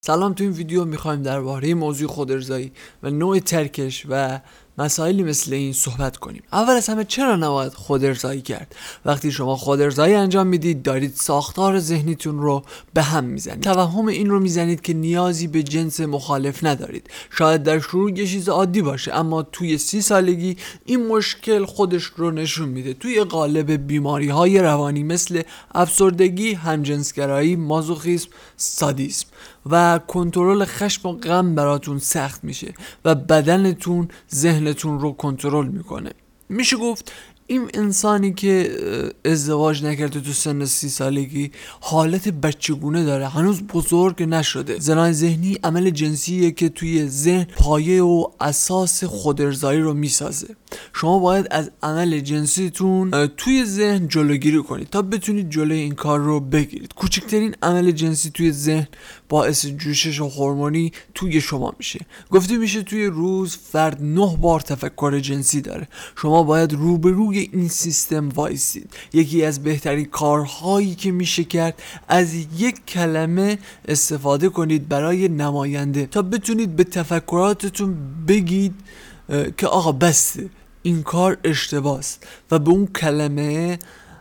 سلام، تو این ویدیو میخوایم درباره موضوع خودارضایی و نوع ترکش و مسائلی مثل این صحبت کنیم. اول از همه چرا نباید خودارضایی کرد؟ وقتی شما خودارضایی انجام میدید دارید ساختار ذهنیتون رو به هم میزنید. توهم این رو میزنید که نیازی به جنس مخالف ندارید. شاید در شروع یه چیز عادی باشه، اما توی 30 سالگی این مشکل خودش رو نشون میده. توی قالب بیماری های روانی مثل افسردگی، همجنسگرایی، مازوخیسم، سادیسم و کنترل خشم و غم براتون سخت میشه و بدنتون ذهنتون رو کنترل میکنه. میشه گفت این انسانی که ازدواج نکرده تو سن 30 سالگی حالت بچگونه داره، هنوز بزرگ نشده. زنای ذهنی عمل جنسیه که توی ذهن پایه و اساس خودارضایی رو میسازه. شما باید از عمل جنسیتون توی ذهن جلوگیری کنید تا بتونید جلوی این کار رو بگیرید. کوچکترین عمل جنسی توی ذهن باعث جوشش هورمونی توی شما میشه. گفته میشه توی روز فرد 9 بار تفکر جنسی داره. شما باید روبروی این سیستم وایسید. یکی از بهترین کارهایی که میشه کرد از یک کلمه استفاده کنید برای نماینده تا بتونید به تفکراتتون بگید که آقا بسته، این کار اشتباهست و به اون کلمه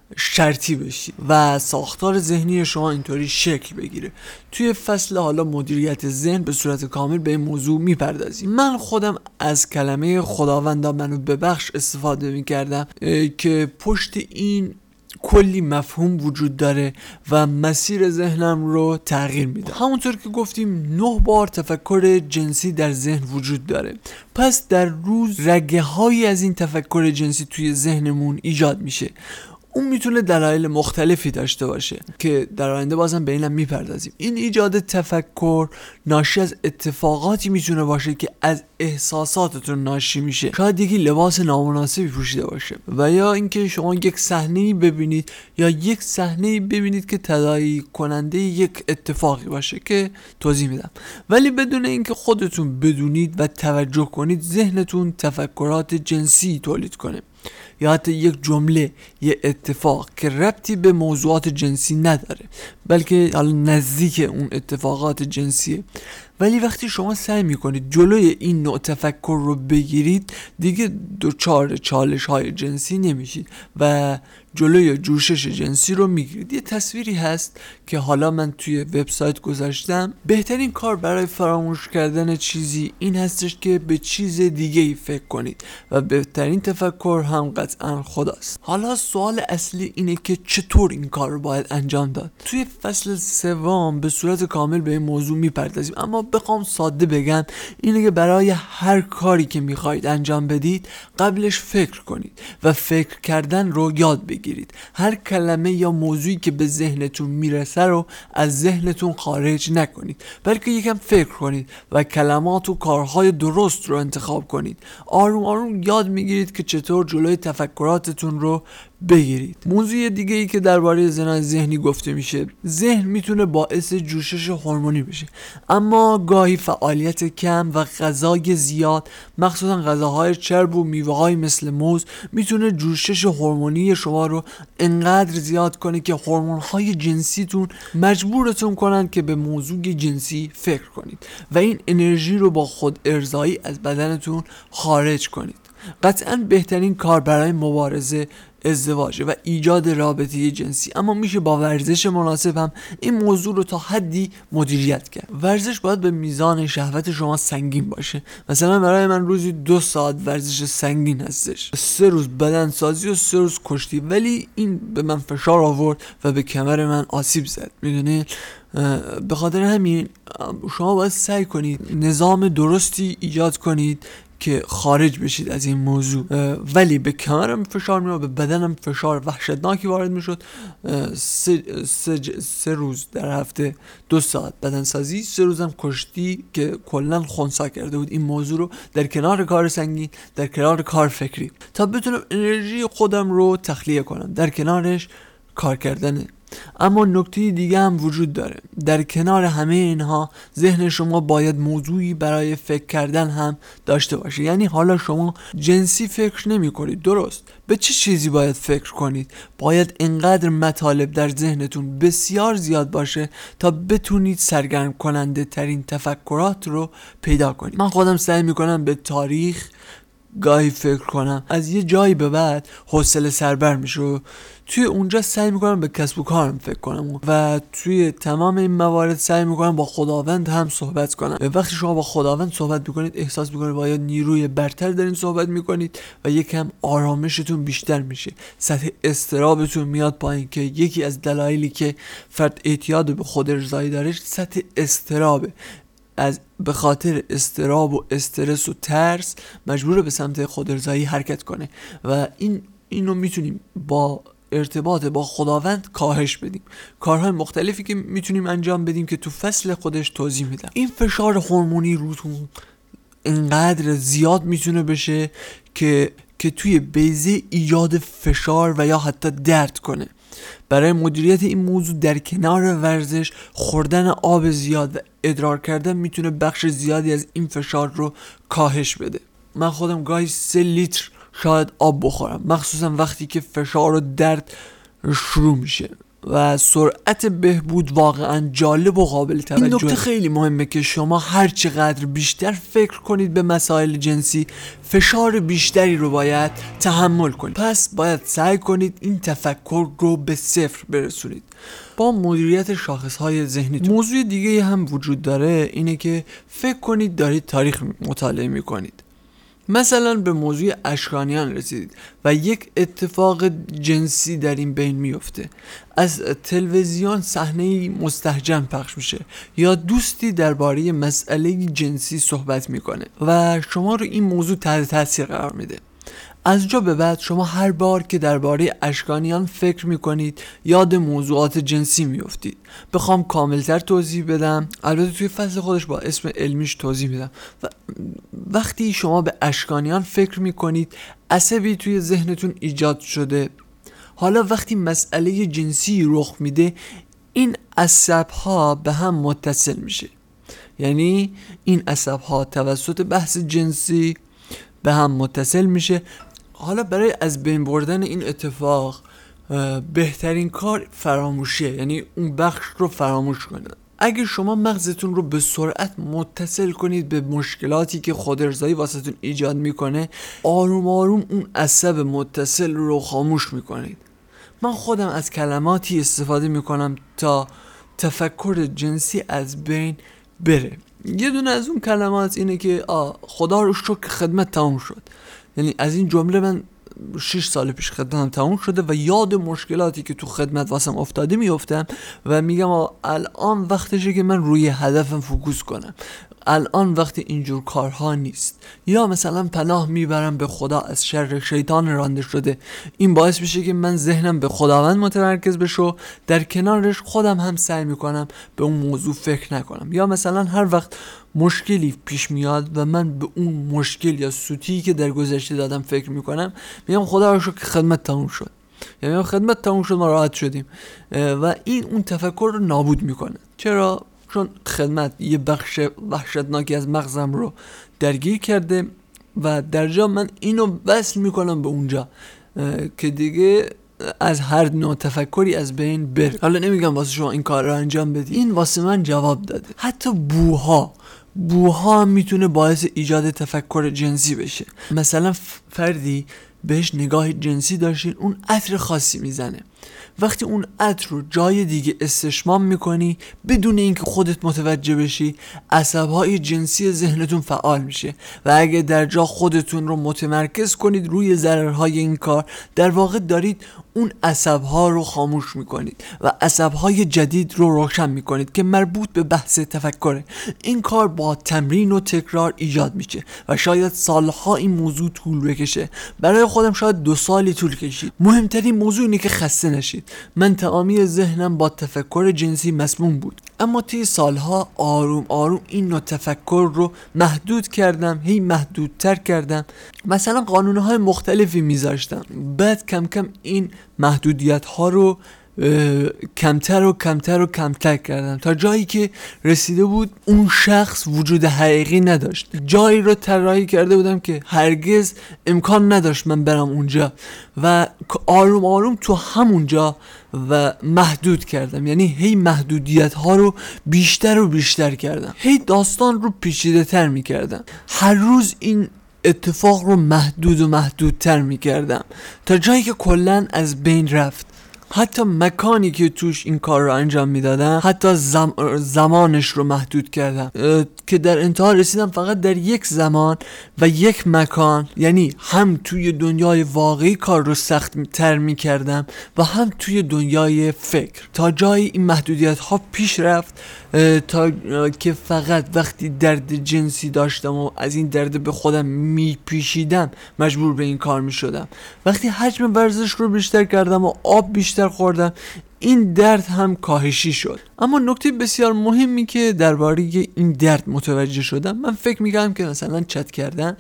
شرطی بشید و ساختار ذهنی شما اینطوری شکل بگیره. توی فصل حالا مدیریت ذهن به صورت کامل به این موضوع میپردازیم. من خودم از کلمه خداوندا منو ببخش استفاده میکردم که پشت این کلی مفهوم وجود داره و مسیر ذهنم رو تغییر میده. همونطور که گفتیم 9 بار تفکر جنسی در ذهن وجود داره. پس در روز رگه هایی از این تفکر جنسی توی ذهنمون ایجاد میشه. اون میتونه دلایل مختلفی داشته باشه که در آینده بازم به اینم میپردازیم. این ایجاد تفکر ناشی از اتفاقاتی میتونه باشه که از احساساتتون ناشی میشه. شاید یکی لباس نامناسبی پوشیده باشه و یا اینکه شما یک صحنه‌ای ببینید یا یک صحنه‌ای ببینید که تداعی کننده یک اتفاقی باشه که توضیح میدم. ولی بدون اینکه خودتون بدونید و توجه کنید ذهنتون تفکرات جنسی تولید کنه، یا حتی یک جمله، یک اتفاق که ربطی به موضوعات جنسی نداره بلکه نزدیک اون اتفاقات جنسیه. ولی وقتی شما سعی میکنید جلوی این نوع تفکر رو بگیرید دیگه دچار چالش های جنسی نمیشید و جلوی جوشش جنسی رو میگیرید. یه تصویری هست که حالا من توی وبسایت گذاشتم. بهترین کار برای فراموش کردن چیزی این هستش که به چیز دیگه ای فکر کنید و بهترین تفکر هم قطعا خداست. حالا سوال اصلی اینه که چطور این کار رو باید انجام داد. توی فصل 3 به صورت کامل به این موضوع میپردازیم، اما بخوام ساده بگم اینه که برای هر کاری که میخواید انجام بدید قبلش فکر کنید و فکر کردن رو یاد بگیرید. هر کلمه یا موضوعی که به ذهنتون میرسه رو از ذهنتون خارج نکنید بلکه یکم فکر کنید و کلمات و کارهای درست رو انتخاب کنید. آروم آروم یاد میگیرید که چطور جلوی تفکراتتون رو بگیرید. موضوع دیگه ای که درباره زنای ذهنی گفته میشه، ذهن میتونه باعث جوشش هورمونی بشه، اما گاهی فعالیت کم و غذای زیاد، مخصوصا غذاهای چرب و میوه‌های مثل موز، میتونه جوشش هورمونی شما رو انقدر زیاد کنه که هورمون‌های جنسیتون مجبورتون کنن که به موضوع جنسی فکر کنید و این انرژی رو با خود ارضایی از بدنتون خارج کنید. قطعاً بهترین کار برای مبارزه ازدواج و ایجاد رابطه جنسی، اما میشه با ورزش مناسب هم این موضوع رو تا حدی مدیریت کرد. ورزش باید به میزان شهوت شما سنگین باشه. مثلا برای من روزی 2 ساعت ورزش سنگین هستش، 3 روز بدن سازی و 3 روز کشتی، ولی این به من فشار آورد و به کمر من آسیب زد. میدونید به خاطر همین شما باید سعی کنید نظام درستی ایجاد کنید که خارج بشید از این موضوع. ولی به کمرم فشار میاد، به بدنم فشار وحشتناکی وارد میشد. 3 روز در هفته 2 ساعت بدن سازی، 3 روزم کشتی که کلا خنثی کرده بود این موضوع رو، در کنار کار سنگین، در کنار کار فکری، تا بتونم انرژی خودم رو تخلیه کنم. در کنارش کار کردنه. اما نکته دیگه هم وجود داره. در کنار همه اینها ذهن شما باید موضوعی برای فکر کردن هم داشته باشه. یعنی حالا شما جنسی فکر نمی کنید، درست؟ به چه چیزی باید فکر کنید؟ باید اینقدر مطالب در ذهنتون بسیار زیاد باشه تا بتونید سرگرم کننده ترین تفکرات رو پیدا کنید. من خودم سعی میکنم به تاریخ گاهی فکر کنم، از یه جایی به بعد حوصله سربر میشه و توی اونجا سعی میکنم به کسب و کارم فکر کنم و توی تمام این موارد سعی میکنم با خداوند هم صحبت کنم. وقتی شما با خداوند صحبت میکنید احساس میکنید باید نیروی برتر دارین صحبت میکنید و یکم آرامشتون بیشتر میشه، سطح اضطرابتون میاد پایین که یکی از دلایلی که فرد اعتیاد به خود ارضایی داره سطح اضطرابه. از به خاطر اضطراب و استرس و ترس مجبوره به سمت خودارضایی حرکت کنه و اینو میتونیم با ارتباط با خداوند کاهش بدیم. کارهای مختلفی که میتونیم انجام بدیم که تو فصل خودش توضیح میدم. این فشار هورمونی روتون اینقدر زیاد میتونه بشه که توی بیضه ایجاد فشار و یا حتی درد کنه. برای مدیریت این موضوع در کنار ورزش، خوردن آب زیاد و ادرار کردن میتونه بخش زیادی از این فشار رو کاهش بده. من خودم گاهی 3 لیتر شاید آب بخورم، مخصوصا وقتی که فشار و درد شروع میشه و سرعت بهبود واقعا جالب و قابل توجهه. این نکته خیلی مهمه که شما هر چقدر بیشتر فکر کنید به مسائل جنسی، فشار بیشتری رو باید تحمل کنید. پس باید سعی کنید این تفکر رو به 0 برسونید با مدیریت شاخصهای ذهنیتون. موضوع دیگه هم وجود داره، اینه که فکر کنید دارید تاریخ مطالعه میکنید. مثلا به موضوع اشکانیان رسیدید و یک اتفاق جنسی در این بین میفته. از تلویزیون صحنه مستهجن پخش میشه یا دوستی درباره مسئله جنسی صحبت میکنه و شما رو این موضوع تحت تاثیر قرار میده. از جا به بعد شما هر بار که درباره اشکانیان فکر میکنید یاد موضوعات جنسی میفتید. بخوام کاملتر توضیح بدم، البته توی فصل خودش با اسم علمیش توضیح میدم. و وقتی شما به اشکانیان فکر میکنید عصبی توی ذهنتون ایجاد شده. حالا وقتی مسئله جنسی رخ میده این عصبها به هم متصل میشه، یعنی این عصبها توسط بحث جنسی به هم متصل میشه. حالا برای از بین بردن این اتفاق بهترین کار فراموشیه، یعنی اون بخش رو فراموش کنید. اگه شما مغزتون رو به سرعت متصل کنید به مشکلاتی که خودارضایی واسهتون ایجاد میکنه، آروم آروم اون عصب متصل رو خاموش میکنید. من خودم از کلماتی استفاده میکنم تا تفکر جنسی از بین بره. یه دونه از اون کلمات اینه که خدا رو شکر خدمت تموم شد. یعنی از این جمله من 6 سال پیش خدمتم تموم شده و یاد مشکلاتی که تو خدمت واسم افتاده میافتم و میگم الان وقتشه که من روی هدفم فوکوس کنم، الان وقت اینجور کارها نیست. یا مثلا پناه میبرم به خدا از شر شیطان رانده شده. این باعث میشه که من ذهنم به خداوند متمرکز بشه و در کنارش خودم هم سعی میکنم به اون موضوع فکر نکنم. یا مثلا هر وقت مشکلی پیش میاد و من به اون مشکل یا سوتی که در گذشته دادم فکر میکنم، میگم خدا رو شکر که خدمت تموم شد، یعنی خدمت تموم شد ما راحت شدیم و این اون تفکر رو نابود میکنه. چرا؟ چون خدمت یه بخش وحشتناکی از مغزم رو درگیر کرده و در جا من اینو وصل میکنم به اونجا که دیگه از هر نوع تفکری از بین بره. حالا نمیگم واسه شما این کار رو انجام بدید، این واسه من جواب داده. حتی بوها هم میتونه باعث ایجاد تفکر جنسی بشه. مثلا فردی بهش نگاه جنسی داشتین، اون عطر خاصی میزنه. وقتی اون عطر رو جای دیگه استشمام میکنی بدون اینکه خودت متوجه بشی، عصبهای جنسی ذهنتون فعال میشه و اگه در جا خودتون رو متمرکز کنید روی ضررهای این کار، در واقع دارید اون عصبها رو خاموش میکنید و عصبهای جدید رو روشن میکنید که مربوط به بحث تفکره. این کار با تمرین و تکرار ایجاد میشه و شاید سالها این موضوع طول بکشه. برای خودم شاید 2 سالی طول کشید. مهمترین موضوع اینه که خسته نشید. من تمامی ذهنم با تفکر جنسی مسموم بود، اما طی سالها آروم آروم این نوع تفکر رو محدود کردم، هی محدودتر کردم. مثلا قانونهای مختلفی میذاشتم، بعد کم کم این محدودیت ها رو کمتر و کمتر و کمتر کردم تا جایی که رسیده بود اون شخص وجود حقیقی نداشت. جایی رو طراحی کرده بودم که هرگز امکان نداشت من برم اونجا و آروم آروم تو همونجا و محدود کردم. یعنی هی محدودیت ها رو بیشتر و بیشتر کردم، هی داستان رو پیچیده تر می کردم، هر روز این اتفاق رو محدود و محدودتر می کردم تا جایی که کلن از بین رفت. حتی مکانی که توش این کار رو انجام میدادم، حتی زمانش رو محدود کردم که در انتها رسیدم فقط در یک زمان و یک مکان، یعنی هم توی دنیای واقعی کار رو سخت تر میکردم و هم توی دنیای فکر، تا جایی این محدودیت ها پیش رفت تا که فقط وقتی درد جنسی داشتم و از این درد به خودم میپیشیدم مجبور به این کار میشدم. وقتی حجم ورزش رو بیشتر کردم و آب بیشتر خوردم، این درد هم کاهشی شد. اما نکته بسیار مهمی که درباره این درد متوجه شدم، من فکر میگم که مثلا چت کردن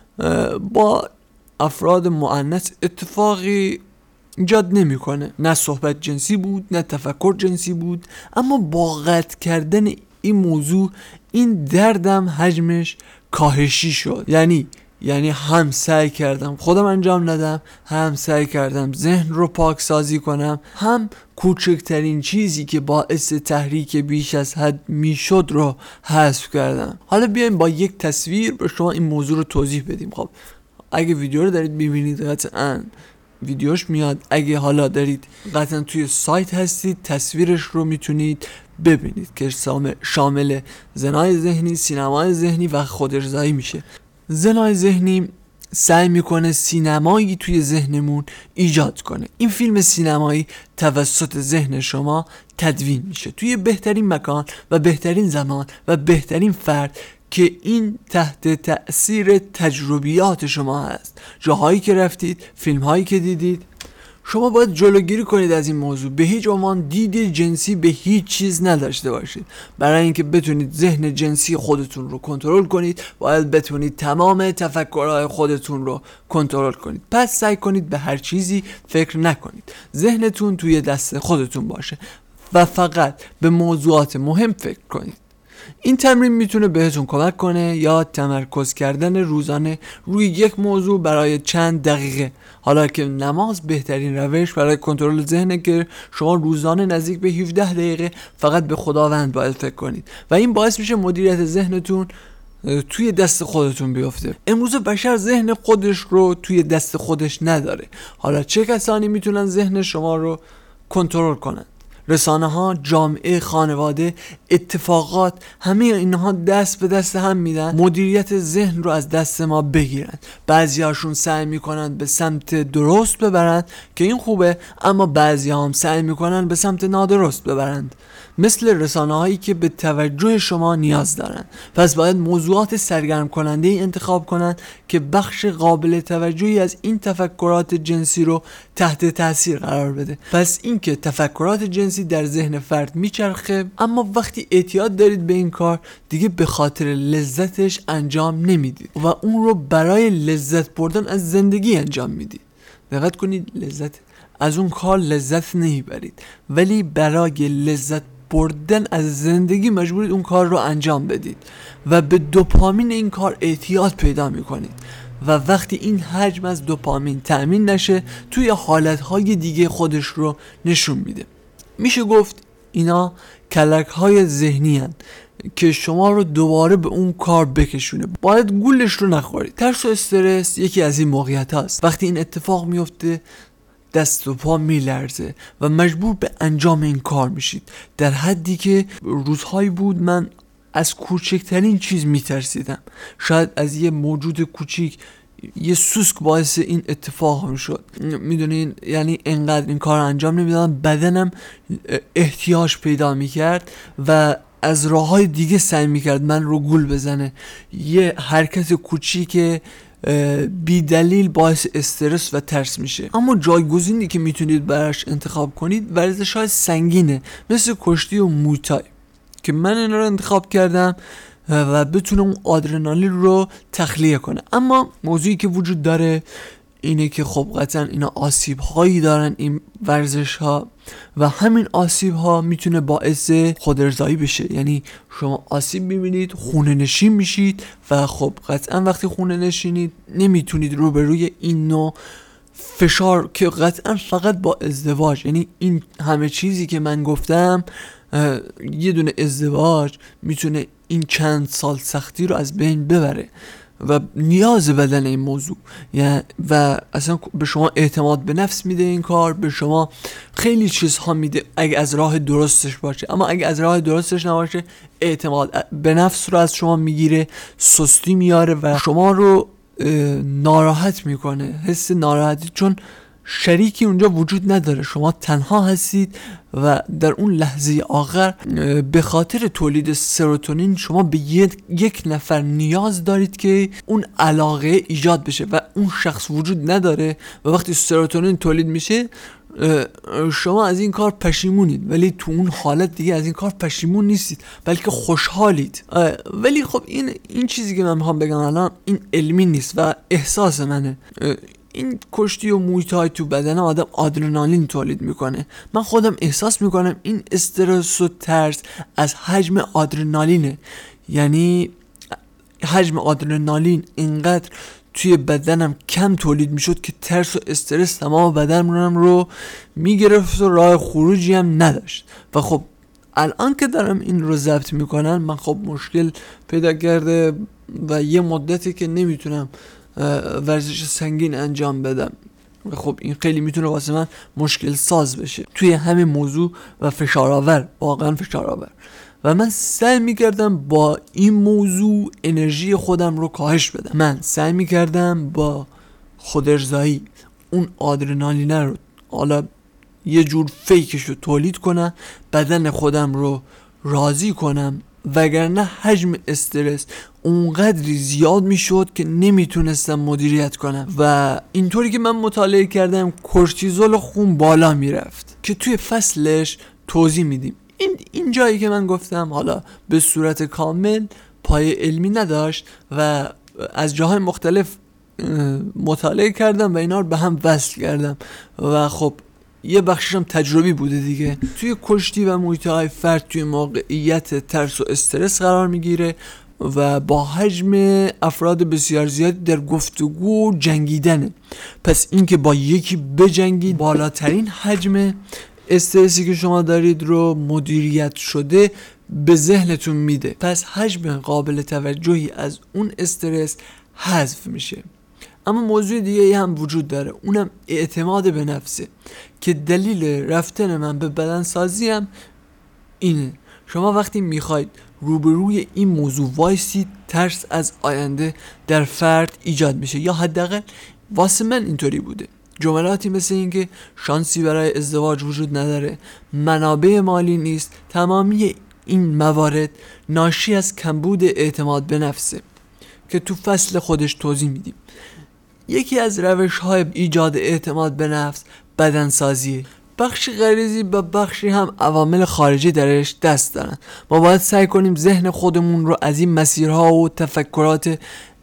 با افراد مؤنث اتفاقی ایجاد نمیکنه. نه صحبت جنسی بود، نه تفکر جنسی بود، اما با قطع کردن این موضوع این دردم حجمش کاهشی شد. یعنی هم سعی کردم خودم انجام ندم، هم سعی کردم ذهن رو پاک سازی کنم، هم کوچکترین چیزی که باعث تحریک بیش از حد میشد رو حذف کردم. حالا بیایم با یک تصویر به شما این موضوع رو توضیح بدیم. خب اگه ویدیو رو دارید ببینید قطعاً ویدیوش میاد، اگه حالا دارید قطعاً توی سایت هستید تصویرش رو میتونید ببینید که شامل زنای ذهنی، سینمای ذهنی و خودارضایی میشه. زنای ذهنی سعی میکنه سینمایی توی ذهنمون ایجاد کنه. این فیلم سینمایی توسط ذهن شما تدوین میشه توی بهترین مکان و بهترین زمان و بهترین فرد که این تحت تأثیر تجربیات شما هست. جاهایی که رفتید، فیلمهایی که دیدید. شما باید جلوگیری کنید از این موضوع. به هیچ عنوان دید جنسی به هیچ چیز نداشته باشید. برای اینکه بتونید ذهن جنسی خودتون رو کنترل کنید، باید بتونید تمام تفکرهای خودتون رو کنترل کنید. پس سعی کنید به هر چیزی فکر نکنید. ذهنتون توی دست خودتون باشه و فقط به موضوعات مهم فکر کنید. این تمرین میتونه بهتون کمک کنه یا تمرکز کردن روزانه روی یک موضوع برای چند دقیقه. حالا که نماز بهترین روش برای کنترل ذهنه که شما روزانه نزدیک به 17 دقیقه فقط به خداوند باید فکر کنید و این باعث میشه مدیریت ذهنتون توی دست خودتون بیفته. امروز بشر ذهن خودش رو توی دست خودش نداره. حالا چه کسانی میتونن ذهن شما رو کنترل کنن؟ رسانه ها، جامعه، خانواده، اتفاقات، همه اینها دست به دست هم میدن مدیریت ذهن رو از دست ما بگیرن. بعضی هاشون سعی میکنن به سمت درست ببرن که این خوبه، اما بعضی هم سعی میکنن به سمت نادرست ببرند، مثل رسانه هایی که به توجه شما نیاز دارن. پس باید موضوعات سرگرم کننده ای انتخاب کنن که بخش قابل توجهی از این تفکرات جنسی رو تحت تاثیر قرار بده. پس اینکه تفکرات جنسی در ذهن فرد میچرخه، اما وقتی اعتیاد دارید به این کار دیگه به خاطر لذتش انجام نمیدید و اون رو برای لذت بردن از زندگی انجام میدید. دقت کنید، لذت از اون کار لذت نمیبرید، ولی برای لذت بردن از زندگی مجبورید اون کار رو انجام بدید و به دوپامین این کار اعتیاد پیدا میکنید و وقتی این حجم از دوپامین تأمین نشه توی حالتهای دیگه خودش رو نشون میده. میشه گفت اینا کلک‌های ذهنی هن که شما رو دوباره به اون کار بکشونه. باید گولش رو نخورید. ترس و استرس یکی از این موقعیت هاست. وقتی این اتفاق میفته دست و پا میلرزه و مجبور به انجام این کار میشید، در حدی که روزهایی بود من از کوچکترین چیز میترسیدم. شاید از یه موجود کوچیک، یه سوسک باعث این اتفاق میشد. میدونین، یعنی انقدر این کار انجام نمیدادم، بدنم احتیاج پیدا میکرد و از راههای دیگه سعی میکرد من رو گول بزنه. یه حرکت کوچیک بی دلیل باعث استرس و ترس میشه. اما جایگزینی که میتونید براش انتخاب کنید ورزش‌های سنگینه، مثل کشتی و موتای که من اینا رو انتخاب کردم و بتونه اون آدرنالین رو تخلیه کنه. اما موضوعی که وجود داره اینه که خب قطعا اینا آسیب هایی دارن این ورزش ها و همین آسیب ها میتونه باعث خودارضایی بشه. یعنی شما آسیب میبینید، خونه نشین میشید و خب قطعا وقتی خونه نشینید نمیتونید روبروی این نوع فشار که قطعا فقط با ازدواج، یعنی این همه چیزی که من گفتم، یه دونه ازدواج میتونه این چند سال سختی رو از بین ببره و نیاز بدن این موضوع، یعنی و اصلا به شما اعتماد به نفس میده، این کار به شما خیلی چیزها میده اگه از راه درستش باشه. اما اگه از راه درستش نباشه اعتماد به نفس رو از شما میگیره، سستی میاره و شما رو ناراحت میکنه، حس ناراحتی، چون شریکی اونجا وجود نداره، شما تنها هستید و در اون لحظه آخر به خاطر تولید سروتونین شما به یک نفر نیاز دارید که اون علاقه ایجاد بشه و اون شخص وجود نداره و وقتی سروتونین تولید میشه شما از این کار پشیمونید، ولی تو اون حالت دیگه از این کار پشیمون نیستید بلکه خوشحالید. ولی خب این چیزی که من میخوام بگم الان این علمی نیست و احساس منه. این کشتی و مویتای تو بدن آدم آدرنالین تولید میکنه. من خودم احساس میکنم این استرس و ترس از حجم آدرنالینه، یعنی حجم آدرنالین اینقدر توی بدنم کم تولید میشد که ترس و استرس تمام بدنم رو میگرفت و راه خروجی هم نداشت. و خب الان که دارم این رو ضبط میکنم من خب مشکل پیدا کرده و یه مدتی که نمیتونم ورزش سنگین انجام بدم و خب این خیلی میتونه واسه من مشکل ساز بشه توی همین موضوع و فشارآور، واقعا فشارآور. و من سعی میکردم با این موضوع انرژی خودم رو کاهش بدم. من سعی میکردم با خودارضایی اون آدرنالین رو حالا یه جور فیکش رو تولید کنم، بدن خودم رو راضی کنم، وگرنه حجم استرس اونقدری زیاد میشد که نمیتونستم مدیریت کنم و اینطوری که من مطالعه کردم کورتیزول خون بالا میرفت که توی فصلش توضیح میدیم. این جایی که من گفتم حالا به صورت کامل پایه علمی نداشت و از جاهای مختلف مطالعه کردم و اینا رو به هم وصل کردم و خب یه بخشش هم تجربی بوده دیگه. توی کشتی و محیط های فرد توی موقعیت ترس و استرس قرار میگیره و با حجم افراد بسیار زیادی در گفتگو جنگیدنه. پس این که با یکی بجنگید بالاترین حجم استرسی که شما دارید رو مدیریت شده به ذهنتون میده، پس حجم قابل توجهی از اون استرس حذف میشه. اما موضوع دیگه هم وجود داره، اونم اعتماد به نفسه که دلیل رفتن من به بدنسازی هم اینه. شما وقتی میخواید روبروی این موضوع وایسید ترس از آینده در فرد ایجاد میشه، یا حداقل واسه من اینطوری بوده. جملاتی مثل این که شانسی برای ازدواج وجود نداره، منابع مالی نیست، تمامی این موارد ناشی از کمبود اعتماد به نفسه که تو فصل خودش توضیح میدیم. یکی از روش‌های ایجاد اعتماد به نفس بدنسازیه. بخشی غریزی و بخشی هم عوامل خارجی درش دست دارن. ما باید سعی کنیم ذهن خودمون رو از این مسیرها و تفکرات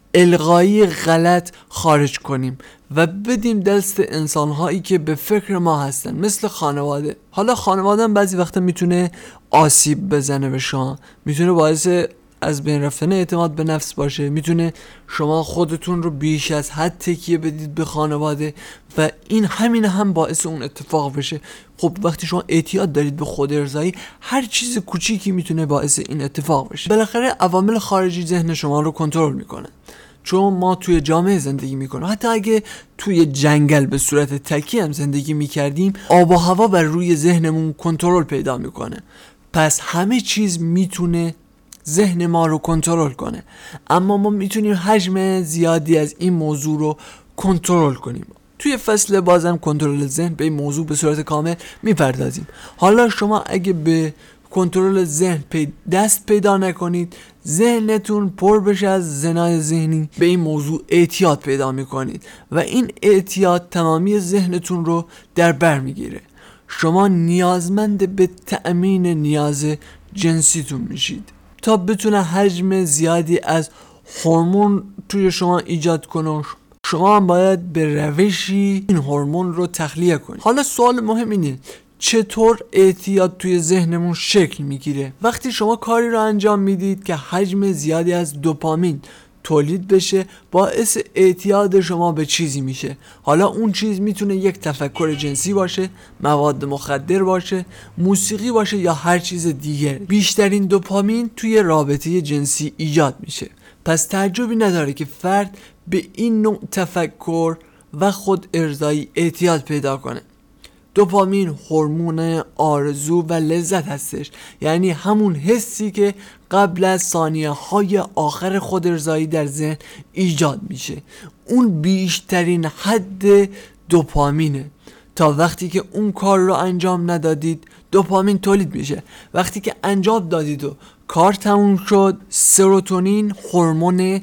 الغایی غلط خارج کنیم و بدیم دست انسانهایی که به فکر ما هستن، مثل خانواده. حالا خانواده هم بعضی وقتا میتونه آسیب بزنه به شما، میتونه باعث از بین رفتن اعتماد به نفس باشه، میتونه شما خودتون رو بیش از حد تکیه بدید به خانواده و این همین هم باعث اون اتفاق بشه. خب وقتی شما اعتیاد دارید به خودارضایی، هر چیز کوچیکی میتونه باعث این اتفاق بشه. بالاخره عوامل خارجی ذهن شما رو کنترل میکنن، چون ما توی جامعه زندگی میکنیم. حتی اگه توی جنگل به صورت تکی هم زندگی میکردیم، آب و هوا بر روی ذهنمون کنترل پیدا میکنه. پس همه چیز میتونه ذهن ما رو کنترل کنه، اما ما میتونیم حجم زیادی از این موضوع رو کنترل کنیم. توی فصل بازم کنترل ذهن به این موضوع به صورت کامل میپردازیم. حالا شما اگه به کنترل ذهن دست پیدا نکنید، ذهنتون پر بشه از زنای ذهنی، به این موضوع اعتیاد پیدا میکنید و این اعتیاد تمامی ذهنتون رو در بر میگیره. شما نیازمند به تأمین نیاز جنسیتون میشید تا بتونه حجم زیادی از هورمون توی شما ایجاد کنه. شما هم باید به روشی این هورمون رو تخلیه کنید. حالا سوال مهم اینه چطور اعتیاد توی ذهنمون شکل میگیره؟ وقتی شما کاری رو انجام میدید که حجم زیادی از دوپامین تولید بشه، باعث اعتیاد شما به چیزی میشه. حالا اون چیز میتونه یک تفکر جنسی باشه، مواد مخدر باشه، موسیقی باشه یا هر چیز دیگه. بیشترین دوپامین توی رابطه جنسی ایجاد میشه. پس تعجبی نداره که فرد به این نوع تفکر و خود ارضایی اعتیاد پیدا کنه. دوپامین هورمون آرزو و لذت هستش، یعنی همون حسی که قبل از ثانیه های آخر خود ارضایی در ذهن ایجاد میشه. اون بیشترین حد دوپامینه. تا وقتی که اون کار رو انجام ندادید دوپامین تولید میشه. وقتی که انجام دادید و کار تموم شد، سروتونین هورمون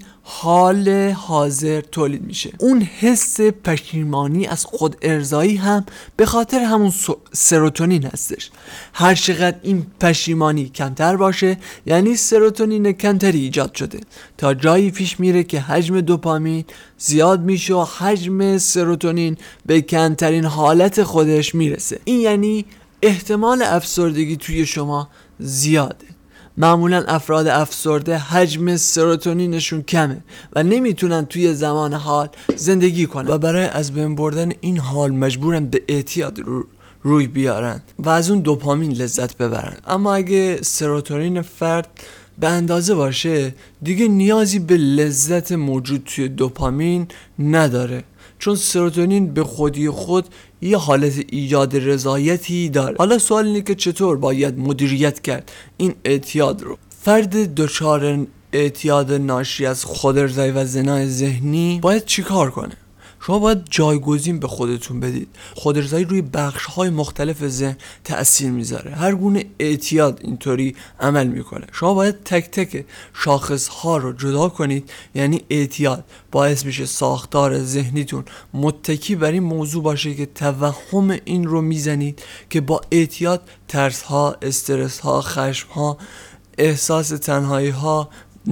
حال حاضر تولید میشه. اون حس پشیمانی از خود ارضایی هم به خاطر همون سروتونین هستش. هر چقدر این پشیمانی کمتر باشه یعنی سروتونین کمتری ایجاد شده، تا جایی پیش میره که حجم دوپامین زیاد میشه و حجم سروتونین به کمترین حالت خودش میرسه. این یعنی احتمال افسردگی توی شما زیاده. معمولا افراد افسرده حجم سروتونینشون کمه و نمیتونن توی زمان حال زندگی کنن و برای از بین بردن این حال مجبورن به اعتیاد روی بیارن و از اون دوپامین لذت ببرن. اما اگه سروتونین فرد به اندازه باشه دیگه نیازی به لذت موجود توی دوپامین نداره، چون سروتونین به خودی خود یه حالت ایجاد رضایتی داره. حالا سوال اینه که چطور باید مدیریت کرد این اعتیاد رو؟ فرد دچار اعتیاد ناشی از خودارضایی و زنای ذهنی باید چیکار کنه؟ شما باید جایگزین به خودتون بدید. خودارضایی روی بخش‌های مختلف ذهن تأثیر میذاره. هر گونه اعتیاد اینطوری عمل میکنه. شما باید تک تک شاخص‌ها رو جدا کنید. یعنی اعتیاد باعث میشه ساختار ذهنیتون متکی بر این موضوع باشه که توهم این رو میزنید که با اعتیاد ترس‌ها، استرس‌ها، خشم‌ها، احساس تنهایی‌ها،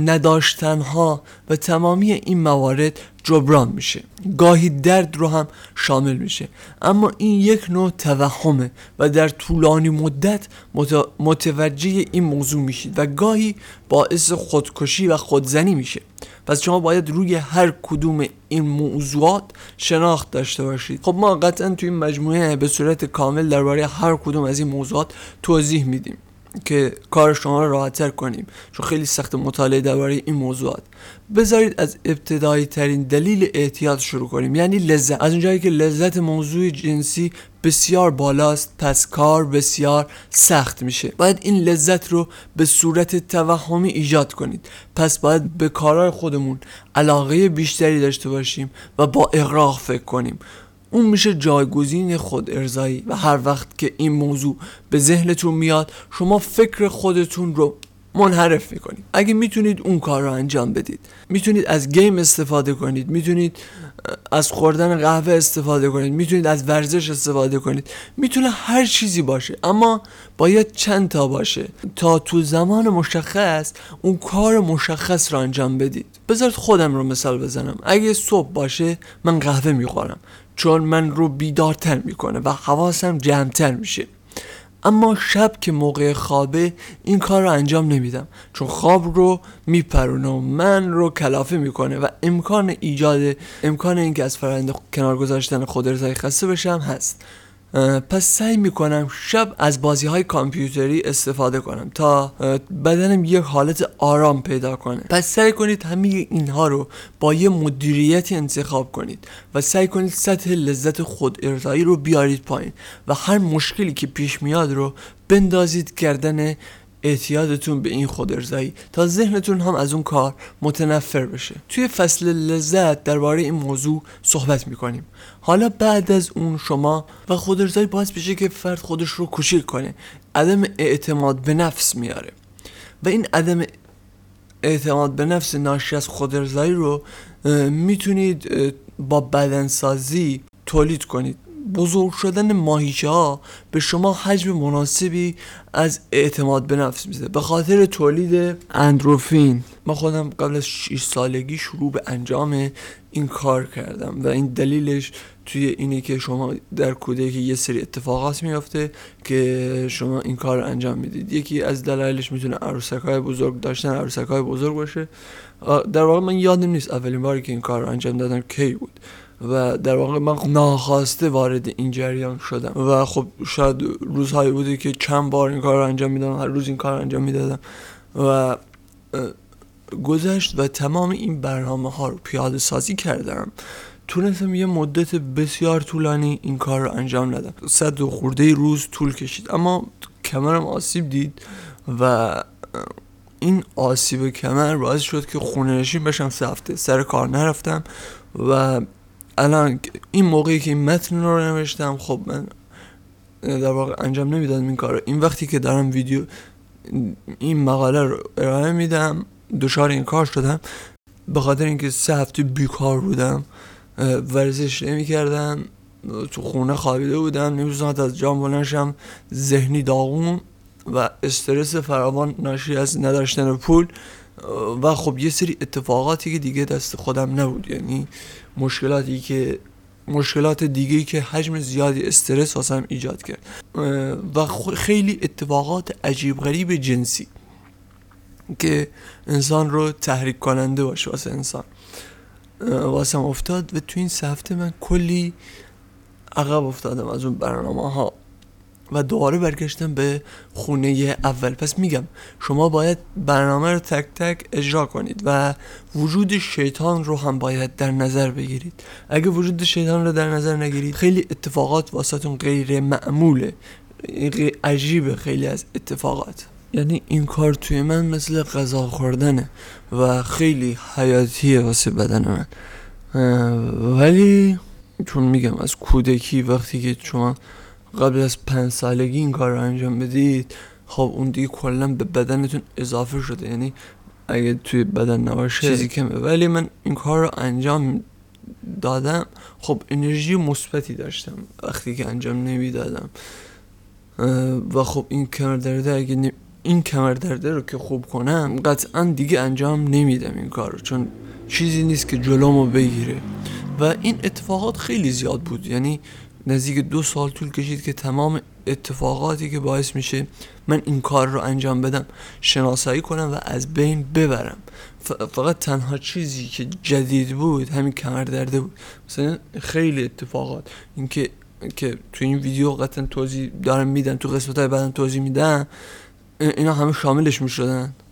نداشتنها و تمامی این موارد جبران میشه. گاهی درد رو هم شامل میشه. اما این یک نوع توهمه و در طولانی مدت متوجه این موضوع میشید و گاهی باعث خودکشی و خودزنی میشه. پس شما باید روی هر کدوم این موضوعات شناخت داشته باشید. خب ما قطعا توی این مجموعه به صورت کامل درباره هر کدوم از این موضوعات توضیح میدیم که کار شما رو راحت‌تر کنیم، چون خیلی سخت مطالعه درباره این موضوعات. بذارید از ابتدایی ترین دلیل اعتیاد شروع کنیم، یعنی لذت. از اونجایی که لذت موضوع جنسی بسیار بالاست، پس کار بسیار سخت میشه. باید این لذت رو به صورت توهمی ایجاد کنید. پس باید به کارهای خودمون علاقه بیشتری داشته باشیم و با اغراق فکر کنیم. اون میشه جایگزین خود ارضایی و هر وقت که این موضوع به ذهنتون میاد شما فکر خودتون رو منحرف میکنید. اگه میتونید اون کار رو انجام بدید، میتونید از گیم استفاده کنید، میتونید از خوردن قهوه استفاده کنید، میتونید از ورزش استفاده کنید، میتونه هر چیزی باشه، اما باید چند تا باشه تا تو زمان مشخص اون کار مشخص رو انجام بدید. بذارید خودم رو مثال بزنم. اگه صبح باشه من قهوه میخورم چون من رو بیدارتر میکنه و حواسم جمعتر میشه. اما شب که موقع خوابه این کار رو انجام نمیدم، چون خواب رو میپرونه و من رو کلافه میکنه و امکان اینکه از فرآیند کنار گذاشتن خودارضایی خسته بشم هست. پس سعی میکنم شب از بازی‌های کامپیوتری استفاده کنم تا بدنم یک حالت آرام پیدا کنه. پس سعی کنید همه اینها رو با یه مدیریتی انتخاب کنید و سعی کنید سطح لذت خود ارضایی رو بیارید پایین و هر مشکلی که پیش میاد رو بندازید گردن اعتیادتون به این خودارضایی تا ذهنتون هم از اون کار متنفر بشه. توی فصل لذت درباره این موضوع صحبت میکنیم. حالا بعد از اون شما و خودارضایی باعث بشه که فرد خودش رو کوچیک کنه، عدم اعتماد به نفس میاره و این عدم اعتماد به نفس ناشی از خودارضایی رو میتونید با بدنسازی تولید کنید. بزرگ شدن ماهیچه ها به شما حجم مناسبی از اعتماد به نفس میده. به خاطر تولید اندروفین من خودم قبل از 6 سالگی شروع به انجام این کار کردم و این دلیلش توی اینه که شما در کودکی یه سری اتفاقات میفته که شما این کار رو انجام میدید. یکی از دلایلش میتونه عروسک‌های بزرگ داشتن عروسک‌های بزرگ باشه. در واقع من یادم نیست اولین باری که این کار رو انجام دادم کی بود و در واقع من ناخواسته وارد این جریان شدم و خب شاید روزهایی بوده که چند بار این کار رو انجام میدادم، هر روز این کار رو انجام میدادم و گذشت و تمام این برنامه ها رو پیاده سازی کردم. تونستم یه مدت بسیار طولانی این کار رو انجام ندم. 100 خورده روز طول کشید، اما کمرم آسیب دید و این آسیب کمر باعث شد که خونه نشین بشم. 3 هفته سر کار نرفتم و الان این موقعی که این متن رو نوشتم خب من در واقع انجام نمیدادم این کار رو. این وقتی که دارم این مقاله رو ارائه میدم دچار این کار شدم به خاطر اینکه 3 هفته بیکار بودم، ورزش نمی کردم، تو خونه خوابیده بودم، نمیتونستم از جام بلند شم، ذهنی داغون و استرس فراوان ناشی از نداشتن پول و خب یه سری اتفاقاتی که دیگه دست خودم نبود، یعنی مشکلات دیگه‌ای که حجم زیادی استرس واسم ایجاد کرد و خیلی اتفاقات عجیب غریب جنسی که انسان رو تحریک کننده باشه واسه انسان واسم افتاد و تو این 3 هفته من کلی عقب افتادم از اون برنامه ها و دوباره برگشتم به خونه اول. پس میگم شما باید برنامه رو تک تک اجرا کنید و وجود شیطان رو هم باید در نظر بگیرید. اگه وجود شیطان رو در نظر نگیرید خیلی اتفاقات واسهتون غیر معموله، عجیبه خیلی از اتفاقات. یعنی این کار توی من مثل غذا خوردنه و خیلی حیاتیه واسه بدن من، ولی چون میگم از کودکی وقتی که شما قبل از 5 سالگی این کار رو انجام بدید خب اون دیگه کلا به بدنتون اضافه شده، یعنی اگه توی بدن نباشه چیزی کمه. ولی من این کار رو انجام دادم، خب انرژی مثبتی داشتم وقتی که انجام نمیدادم و خب این کمردرده اگه این کمردرده رو که خوب کنم قطعا دیگه انجام نمیدم این کار رو، چون چیزی نیست که جلومو بگیره و این اتفاقات خیلی زیاد بود. یعنی نزدیک 2 سال طول کشید که تمام اتفاقاتی که باعث میشه من این کار رو انجام بدم شناسایی کنم و از بین ببرم. فقط تنها چیزی که جدید بود همین کمردرده بود. مثلا خیلی اتفاقات این که تو این ویدیو قطعا توضیح دارم میدم، تو قسمت‌های بعدم توضیح میدم، اینا همه شاملش میشدن